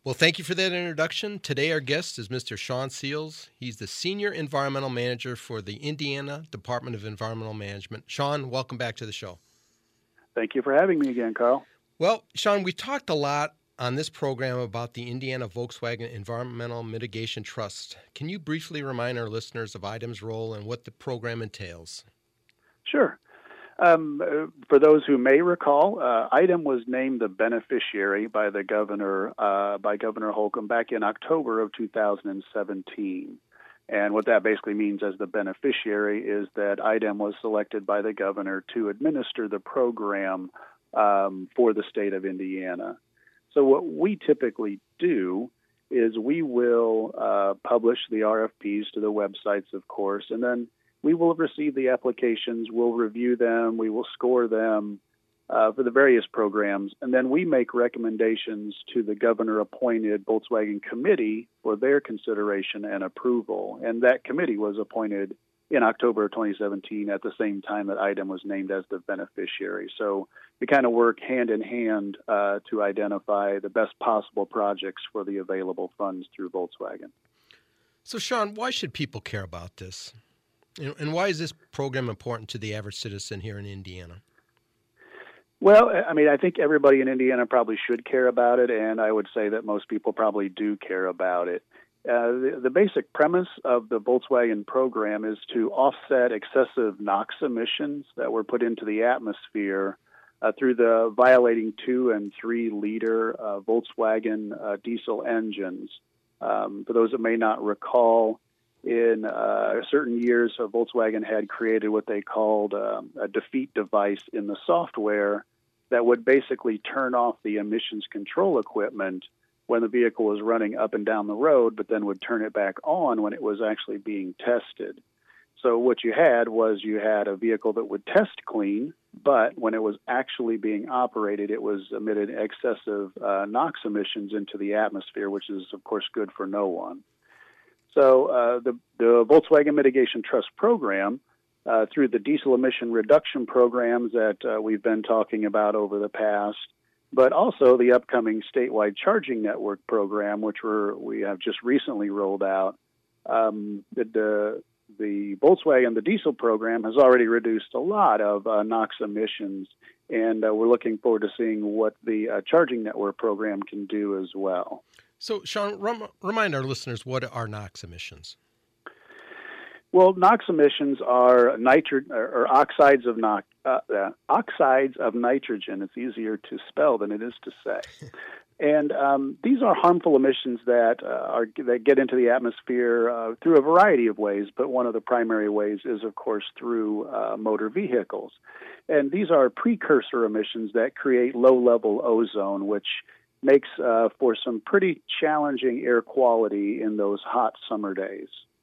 Well, thank you for that introduction. Today, our guest is Mr. Sean Seals. He's the Senior Environmental Manager for the Indiana Department of Environmental Management. Sean, welcome back to the show. Thank you for having me again, Carl. Well, Sean, we talked a lot on this program about the Indiana Volkswagen Environmental Mitigation Trust. Can you briefly remind our listeners of IDEM's role and what the program entails? Sure. For those who may recall, IDEM was named the beneficiary by the governor, by Governor Holcomb, back in October of 2017. And what that basically means as the beneficiary is that IDEM was selected by the governor to administer the program for the state of Indiana. So what we typically do is we will publish the RFPs to the websites, of course, and then we will receive the applications, we'll review them, we will score them for the various programs, and then we make recommendations to the governor-appointed Volkswagen committee for their consideration and approval. And that committee was appointed in October of 2017 at the same time that IDEM was named as the beneficiary. So we kind of work hand in hand to identify the best possible projects for the available funds through Volkswagen. So, Sean, why should people care about this? And why is this program important to the average citizen here in Indiana? Well, I mean, I think everybody in Indiana probably should care about it, and I would say that most people probably do care about it. The basic premise of the Volkswagen program is to offset excessive NOx emissions that were put into the atmosphere through the violating 2 and 3 liter Volkswagen diesel engines. For those that may not recall, in certain years, Volkswagen had created what they called a defeat device in the software that would basically turn off the emissions control equipment when the vehicle was running up and down the road, but then would turn it back on when it was actually being tested. So what you had a vehicle that would test clean, but when it was actually being operated, it was emitted excessive NOx emissions into the atmosphere, which is, of course, good for no one. So the Volkswagen Mitigation Trust program, through the diesel emission reduction programs that we've been talking about over the past, but also the upcoming statewide charging network program, which we have just recently rolled out. The Volkswagen, the diesel program, has already reduced a lot of NOx emissions, and we're looking forward to seeing what the charging network program can do as well. So, Sean, remind our listeners, what are NOx emissions? Well, NOx emissions are oxides of nitrogen. It's easier to spell than it is to say. And these are harmful emissions that get into the atmosphere through a variety of ways, but one of the primary ways is, of course, through motor vehicles. And these are precursor emissions that create low-level ozone, which makes for some pretty challenging air quality in those hot summer days.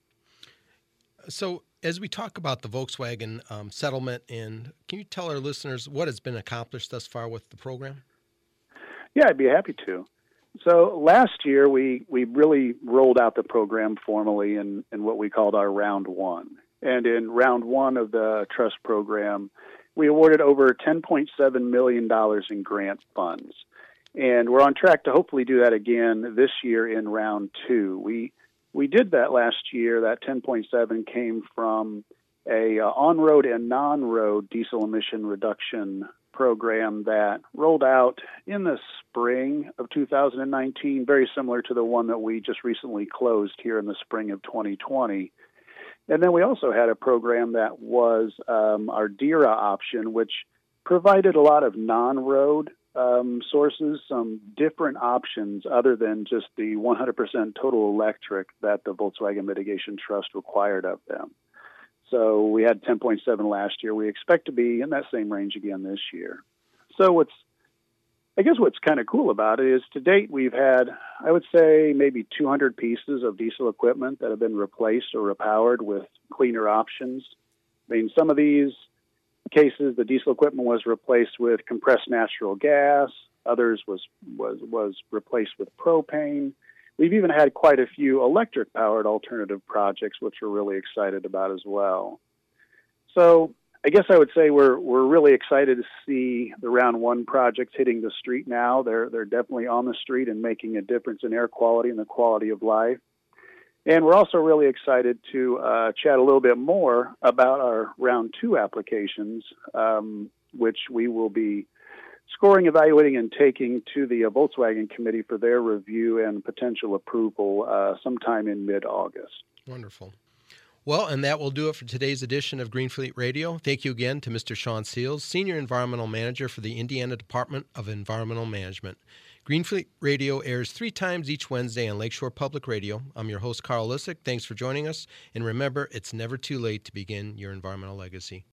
So as we talk about the Volkswagen settlement, and can you tell our listeners what has been accomplished thus far with the program? Yeah, I'd be happy to. So last year, we really rolled out the program formally in what we called our Round 1. And in Round 1 of the trust program, we awarded over $10.7 million in grant funds. And we're on track to hopefully do that again this year in Round 2. We did that last year. That 10.7 came from a on-road and non-road diesel emission reduction program that rolled out in the spring of 2019, very similar to the one that we just recently closed here in the spring of 2020. And then we also had a program that was our DERA option, which provided a lot of non-road sources, some different options other than just the 100% total electric that the Volkswagen Mitigation Trust required of them. So we had 10.7 last year. We expect to be in that same range again this year. So what's kind of cool about it is to date we've had, I would say, maybe 200 pieces of diesel equipment that have been replaced or repowered with cleaner options. I mean, some of these cases, the diesel equipment was replaced with compressed natural gas. Others was replaced with propane. We've even had quite a few electric-powered alternative projects, which we're really excited about as well. So I guess I would say we're really excited to see the Round 1 projects hitting the street now. They're definitely on the street and making a difference in air quality and the quality of life. And we're also really excited to chat a little bit more about our Round 2 applications, which we will be scoring, evaluating, and taking to the Volkswagen Committee for their review and potential approval sometime in mid-August. Wonderful. Well, and that will do it for today's edition of Greenfleet Radio. Thank you again to Mr. Sean Seals, Senior Environmental Manager for the Indiana Department of Environmental Management. Greenfleet Radio airs 3 times each Wednesday on Lakeshore Public Radio. I'm your host, Carl Lissick. Thanks for joining us. And remember, it's never too late to begin your environmental legacy.